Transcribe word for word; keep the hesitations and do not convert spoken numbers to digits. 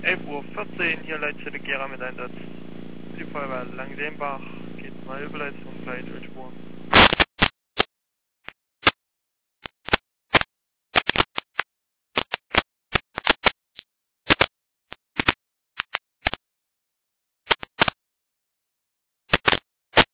elf Uhr vierzehn, hier Leitstelle Gera mit Einsatz. Die Feuerwehr Langdenbach geht mal Überleitung gleich Ölspur.